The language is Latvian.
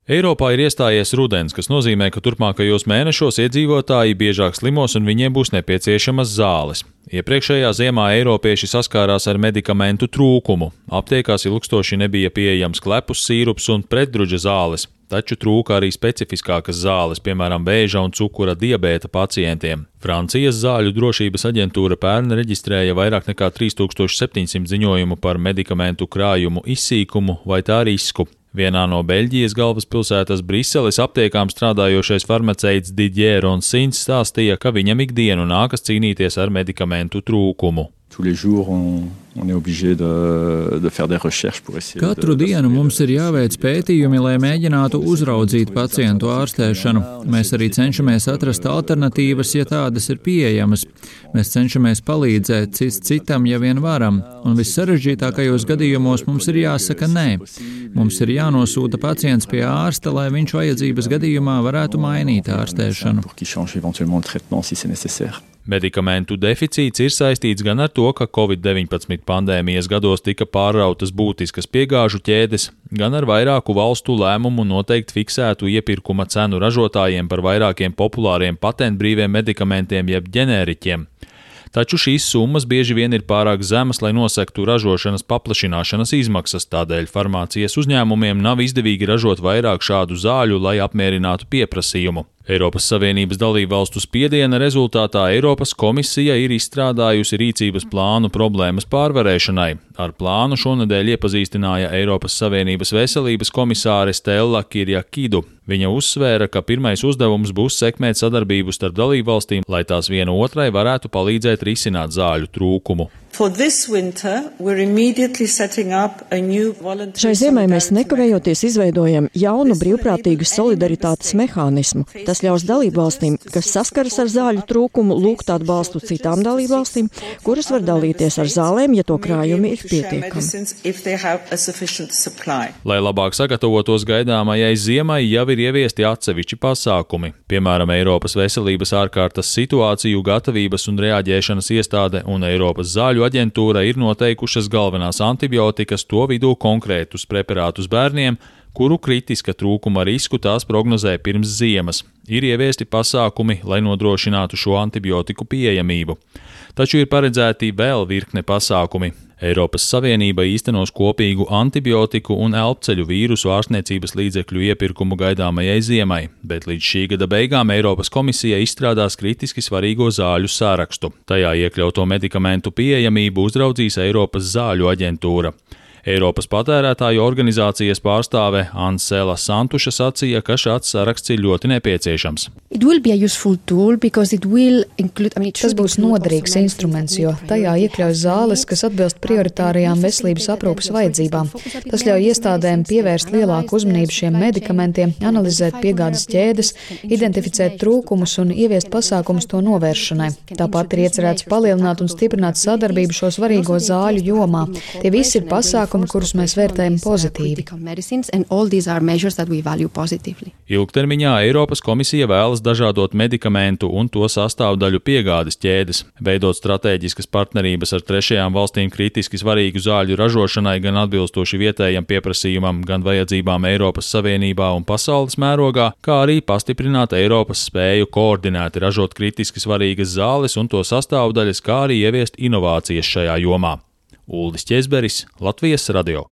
Eiropā ir iestājies rudens, kas nozīmē, ka turpmākajos mēnešos iedzīvotāji biežāk slimos un viņiem būs nepieciešamas zāles. Iepriekšējā ziemā eiropieši saskārās ar medikamentu trūkumu. Aptiekās ilgstoši nebija pieejams klepus sīrups un pretdruģa zāles, taču trūka arī specifiskākas zāles, piemēram, vēža un cukura diabēta pacientiem. Francijas zāļu drošības aģentūra pērn reģistrēja vairāk nekā 3700 ziņojumu par medikamentu krājumu izsīkumu vai tā risku. Vienā no Beļģijas galvaspilsētas Briseles aptiekām strādājošais farmaceits Didier Ronsins stāstīja, ka viņam ikdienu nākas cīnīties ar medikamentu trūkumu. Katru dienu mums ir jāveic pētījumi, lai mēģinātu uzraudzīt pacientu ārstēšanu. Mēs arī cenšamies atrast alternatīvas, ja tādas ir pieejamas. Mēs cenšamies palīdzēt citam, ja vien varam. Un vissarežģītākajos gadījumos mums ir jāsaka nē. Mums ir jānosūta pacients pie ārsta, lai viņš vajadzības gadījumā varētu mainīt ārstēšanu. Medikamentu deficīts ir saistīts gan ar to, ka Covid-19 pandēmijas gados tika pārrautas būtiskas piegāžu ķēdes, gan ar vairāku valstu lēmumu noteikt fiksētu iepirkuma cenu ražotājiem par vairākiem populāriem patentbrīviem medikamentiem jeb ģenēriķiem. Taču šīs summas bieži vien ir pārāk zemas, lai nosektu ražošanas paplašināšanas izmaksas, tādēļ farmācijas uzņēmumiem nav izdevīgi ražot vairāk šādu zāļu, lai apmierinātu pieprasījumu. Eiropas Savienības dalībvalstu spiediena rezultātā Eiropas komisija ir izstrādājusi rīcības plānu problēmas pārvarēšanai. Ar plānu šonedēļ iepazīstināja Eiropas Savienības veselības komisāre Stella Kyriakidu. Viņa uzsvēra, ka pirmais uzdevums būs sekmēt sadarbību starp dalībvalstīm, lai tās viena otrai varētu palīdzēt risināt zāļu trūkumu. Šai ziemai mēs nekavējoties izveidojam jaunu brīvprātīgu solidaritātes mehānismu. Tas ļaus dalībvalstīm, kas saskaras ar zāļu trūkumu, lūgt atbalstu citām dalībvalstīm, kuras var dalīties ar zālēm, ja to krājumi ir pietiekami. Lai labāk sagatavotos gaidāmajai ziemai, jau ir ieviesti atsevišķi pasākumi. Piemēram, Eiropas veselības ārkārtas situāciju gatavības un reaģēšanas iestāde un Eiropas zāļu aģentūra ir noteikušas galvenās antibiotikas, to vidū konkrētus preparātus bērniem, kuru kritiska trūkuma risku tās prognozē pirms ziemas. Ir ieviesti pasākumi, lai nodrošinātu šo antibiotiku pieejamību. Taču ir paredzēti vēl virkne pasākumi. Eiropas Savienība īstenos kopīgu antibiotiku un elpceļu vīrusu ārstniecības līdzekļu iepirkumu gaidāmajai ziemai, bet līdz šī gada beigām Eiropas komisija izstrādās kritiski svarīgo zāļu sārakstu. Tajā iekļauto medikamentu pieejamību uzraudzīs Eiropas zāļu aģentūra. Eiropas patērētāju organizācijas pārstāve Ansela Santuša sacīja, ka šāds saraksts ir ļoti nepieciešams. Tas būs noderīgs instruments, jo tajā iekļaujas zāles, kas atbilst prioritārajām veselības aprūpes vajadzībām. Tas ļauj iestādēm pievērst lielāku uzmanību šiem medikamentiem, analizēt piegādes ķēdes, identificēt trūkumus un ieviest pasākumus to novēršanai. Tāpat ir iecerēts palielināt un stiprināt sadarbību šo svarīgo zāļu jomā. Tie visi ir pasākumi, kurus mēs vērtējam pozitīvi. Ilgtermiņā Eiropas komisija vēlas dažādot medikamentu un to sastāvdaļu piegādes ķēdes, veidot stratēģiskas partnerības ar trešajām valstīm kritiski svarīgu zāļu ražošanai gan atbilstoši vietējam pieprasījumam, gan vajadzībām Eiropas Savienībā un pasaules mērogā, kā arī pastiprināt Eiropas spēju koordinēti ražot kritiski svarīgas zāles un to sastāvdaļas, kā arī ieviest inovācijas šajā jomā. Uldis Ķezberis, Latvijas radio.